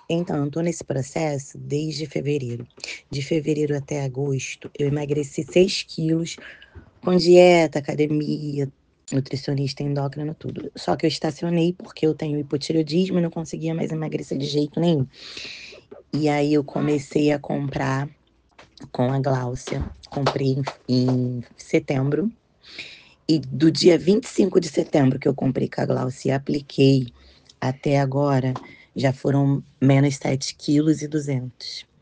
Então, eu tô nesse processo desde fevereiro. De fevereiro até agosto, eu emagreci 6 quilos com dieta, academia, nutricionista, endócrino, tudo. Só que eu estacionei porque eu tenho hipotireoidismo e não conseguia mais emagrecer de jeito nenhum. E aí eu comecei a comprar com a Gláucia. Comprei em setembro. E do dia 25 de setembro que eu comprei com a Gláucia e apliquei até agora, já foram menos 7,2 kg.